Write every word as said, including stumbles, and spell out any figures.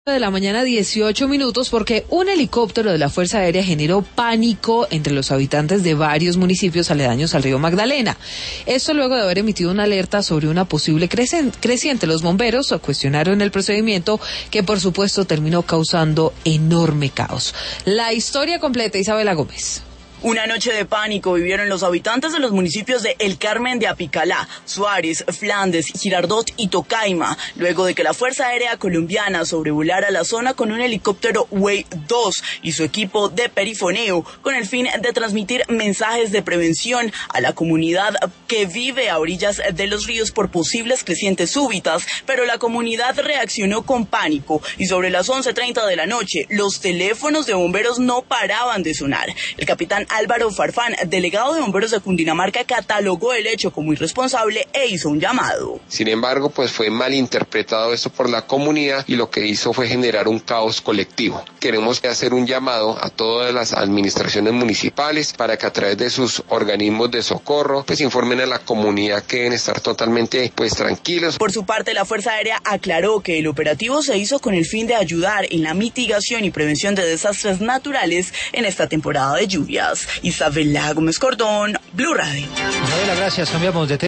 De la mañana, dieciocho minutos, porque un helicóptero de la Fuerza Aérea generó pánico entre los habitantes de varios municipios aledaños al río Magdalena. Esto luego de haber emitido una alerta sobre una posible crecen- creciente. Los bomberos cuestionaron el procedimiento, que por supuesto terminó causando enorme caos. La historia completa, Isabela Gómez. Una noche de pánico vivieron los habitantes de los municipios de El Carmen de Apicalá, Suárez, Flandes, Girardot y Tocaima, luego de que la Fuerza Aérea Colombiana sobrevolara la zona con un helicóptero Wave dos y su equipo de perifoneo, con el fin de transmitir mensajes de prevención a la comunidad que vive a orillas de los ríos por posibles crecientes súbitas, pero la comunidad reaccionó con pánico y sobre las once treinta de la noche los teléfonos de bomberos no paraban de sonar. El capitán Álvaro Farfán, delegado de bomberos de Cundinamarca, catalogó el hecho como irresponsable e hizo un llamado. Sin embargo, pues fue mal interpretado esto por la comunidad y lo que hizo fue generar un caos colectivo. Queremos hacer un llamado a todas las administraciones municipales para que a través de sus organismos de socorro pues informen a la comunidad que deben estar totalmente pues tranquilos. Por su parte, la Fuerza Aérea aclaró que el operativo se hizo con el fin de ayudar en la mitigación y prevención de desastres naturales en esta temporada de lluvias. Isabela Gómez Cordón, Blue Radio. Isabela, gracias. Cambiamos de tema.